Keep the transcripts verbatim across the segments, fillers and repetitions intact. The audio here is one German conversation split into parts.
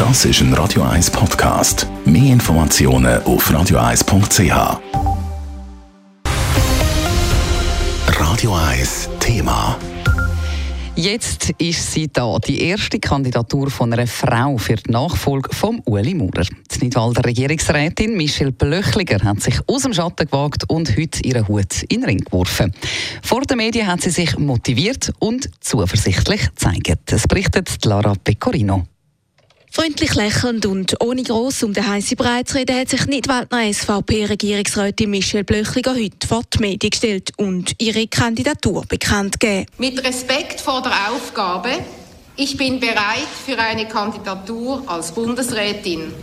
Das ist ein Radio eins Podcast. Mehr Informationen auf radio eins punkt c h. Radio eins Thema. Jetzt ist sie da, die erste Kandidatur von einer Frau für die Nachfolge von Ueli Maurer. Die Nidwalder Regierungsrätin Michelle Blöchliger hat sich aus dem Schatten gewagt und heute ihren Hut in den Ring geworfen. Vor den Medien hat sie sich motiviert und zuversichtlich gezeigt. Das berichtet Lara Pecorino. Freundlich lächelnd und ohne gross um den heissen Brei zu reden, hat sich Nidwaldner S V P-Regierungsrätin Michelle Blöchliger heute vor die Medien gestellt und ihre Kandidatur bekannt gegeben. Mit Respekt vor der Aufgabe, ich bin bereit für eine Kandidatur als Bundesrätin.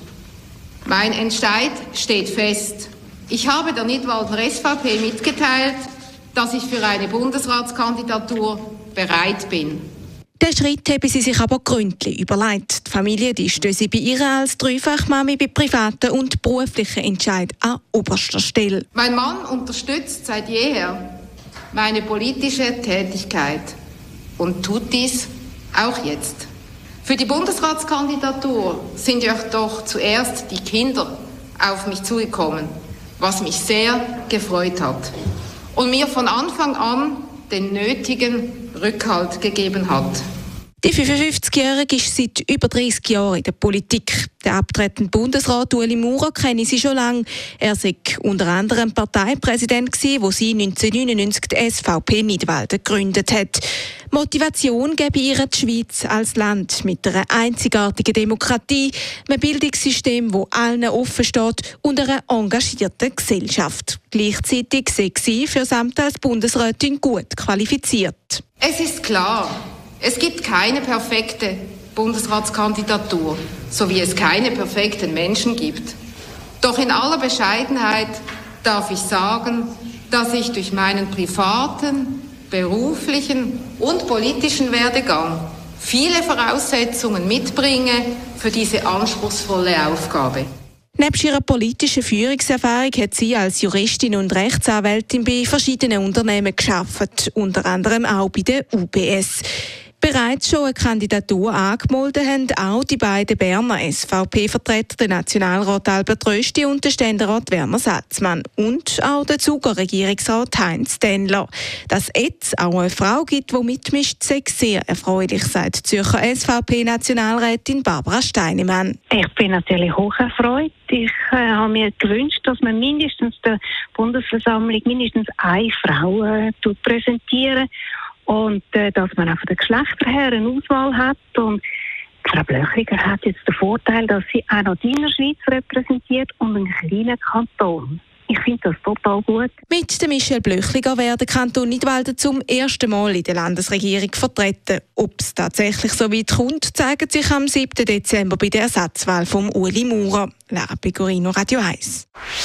Mein Entscheid steht fest. Ich habe der Nidwaldner S V P mitgeteilt, dass ich für eine Bundesratskandidatur bereit bin. Den Schritt haben sie sich aber gründlich überlegt. Die Familie die stehen sie bei ihr als Dreifachmami bei privaten und beruflichen Entscheidungen an oberster Stelle. Mein Mann unterstützt seit jeher meine politische Tätigkeit und tut dies auch jetzt. Für die Bundesratskandidatur sind ja doch zuerst die Kinder auf mich zugekommen, was mich sehr gefreut hat und mir von Anfang an den nötigen Rückhalt gegeben hat. Die fünfundfünfzigjährige ist seit über dreißig Jahren in der Politik. Der abtretende Bundesrat Ueli Maurer kenne sie schon lange. Er war unter anderem Parteipräsident, wo sie neunzehnhundertneunundneunzig die S V P Nidwalden gegründet hat. Motivation gebe ihr die Schweiz als Land mit einer einzigartigen Demokratie, einem Bildungssystem, das allen offen steht und einer engagierten Gesellschaft. Gleichzeitig sei sie für das Amt als Bundesrätin gut qualifiziert. Es ist klar, es gibt keine perfekte Bundesratskandidatur, so wie es keine perfekten Menschen gibt. Doch in aller Bescheidenheit darf ich sagen, dass ich durch meinen privaten, beruflichen und politischen Werdegang viele Voraussetzungen mitbringe für diese anspruchsvolle Aufgabe. Neben ihrer politischen Führungserfahrung hat sie als Juristin und Rechtsanwältin bei verschiedenen Unternehmen gearbeitet, unter anderem auch bei der U B S. Bereits schon eine Kandidatur angemeldet haben auch die beiden Berner S V P-Vertreter, der Nationalrat Albert Rösti und der Ständerat Werner Satzmann und auch der Zuger Regierungsrat Heinz Dennler. Dass es jetzt auch eine Frau gibt, die mitmischt, sei sehr erfreulich, sagt die Zürcher S V P-Nationalrätin Barbara Steinemann. Ich bin natürlich hoch erfreut. Ich äh, habe mir gewünscht, dass man mindestens der Bundesversammlung mindestens eine Frau äh, präsentieren und äh, dass man auch von den Geschlechtern her eine Auswahl hat. Und Frau Blöchliger hat jetzt den Vorteil, dass sie auch noch die Innerschweiz repräsentiert und einen kleinen Kanton. Ich finde das total gut. Mit der Michelle Blöchliger wird der Kanton Nidwalden zum ersten Mal in der Landesregierung vertreten. Ob es tatsächlich so weit kommt, zeigt sich am siebten Dezember bei der Ersatzwahl von Ueli Maurer. Lara Pecorino, Radio eins.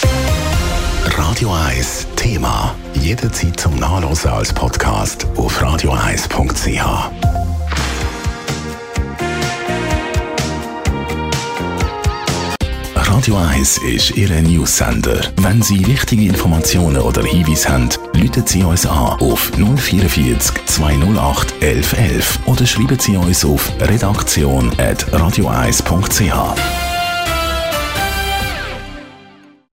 Radio eins Thema. Jederzeit zum Nachlesen als Podcast auf radio eins punkt c h. Radio eins ist Ihr News-Sender. Wenn Sie wichtige Informationen oder Hinweise haben, rufen Sie uns an auf null vierundvierzig zweihundertacht elf elf oder schreiben Sie uns auf redaktion at radio eins punkt c h.